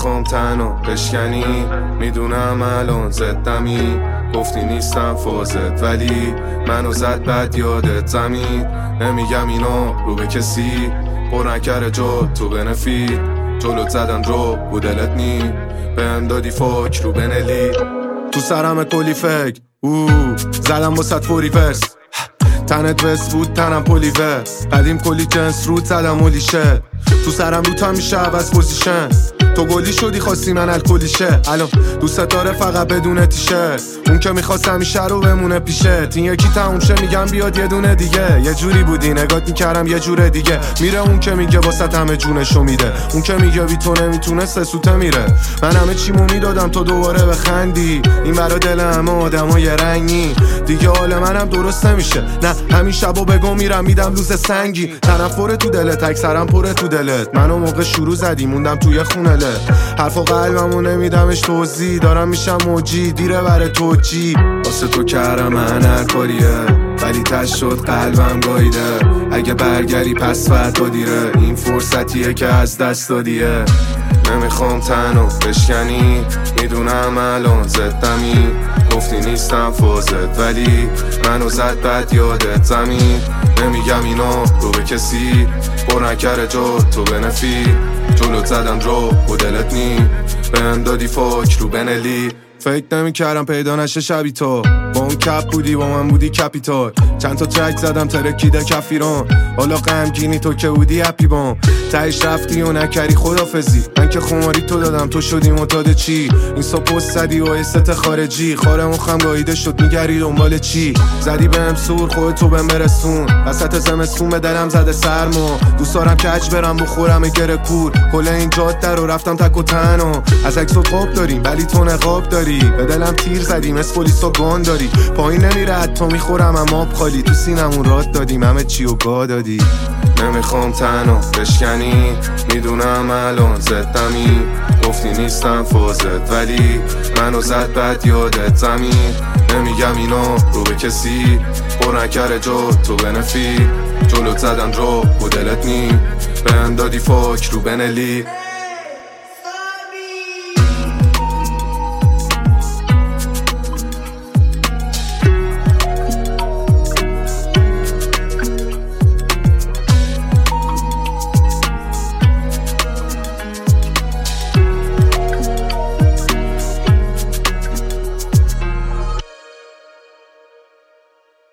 نمیخوام تنها بشکنی، میدونم الان زدمی، گفتی نیستم فازت ولی منو زد بد یادت زمین. نمیگم اینا رو به کسی، پر نکره جا تو بنفید، جلوت زدن رو بودلت نی، بهم دادی فاک رو بنلی. تو سرم کلی فکر زدم با صد فوری ورس، تنت وست بود تنم پولیورس، قدیم کلی جنس رود زدم مولی شد، تو سرم رو تا میشه عوض پوزیشن، تو گلی شدی خواستی من الکلیشه، الان دوست داره فقط بدون تیشرت، اون که میخواست همیشه رو بمونه پیشت، این یکی تموم شه میگم بیاد یه دونه دیگه، یه جوری بودی نگات میکردم یه جور دیگه، میره اون که میگه واسه همه جونشو میده، اون که میگه بی تو نمیتونه سسوته میره، من همه چیمو میدادم تو دوباره بخندی، این برا دل همه آدمای رنگی دیگه، حال منم درست نمیشه، نه همین شبا بگم میرم میدم لوز سنگی، تنفر تو دلت اکثرم پره تو دلت، منو موقع شروع زدی موندم توی خونه حرفا قلبمو نمیدمش توضیح، دارم میشم موجی دیره بره توجی، واسه تو کردم من هر کاریه ولی تش شد قلبم گاییده، اگه برگری پس فردا دیره، این فرصتیه که از دست دادیه. نمیخوام تنها بشکنی، میدونم الان زدمی، گفتی نیستم فازت ولی منو زد بد یادت زمین. نمیگم اینا رو به کسی، پر نکره جا تو بنفید، جلوت زدم رو بودلت نی، بهم دادی فاک رو بنلی. فکر نمی‌کردم پیدا نشه شبی تو، با اون کپ بودی با من بودی کپیتال، چند تا ترک زدم ترکیده کفیران، حالا غمگینی تو که بودی اپی بام، تهش رفتی و نکردی خدافزی، من که خماری تو دادم تو شدی معتاد چی، این پست زدی و ایست خارجی، خاره مخم گاییده شد میگری دنبال چی، زدی بهم سور خودتو بهم برسون، وسط زمستون به دلم زده سرما، دوست دارم کج برم بخورم گره کور، کل این جاده رو رفتم تک و تنها، از عکس و خواب داریم ولی تو نقاب داری، به دلم تیر زدیم از پلیس و گان داری، پایین نمیره حتی میخورم اما خالی، تو سینمون راد دادیم همه چی و گا دادی. نمیخوام تنها بشکنی، میدونم الان زدمی، گفتی نیستم فازت ولی منو زد بد یادت زمین. نمیگم اینا رو به کسی، پر نکره جا تو بنفید، جلوت زدن رو بودلت نی، بهم دادی فاک رو بنلی.